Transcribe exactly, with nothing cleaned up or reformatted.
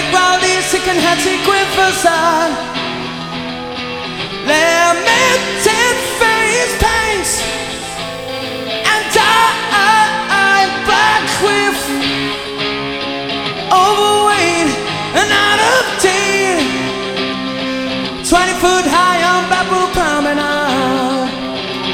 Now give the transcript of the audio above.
Growly, sick and hatty, quiffers on. Let me take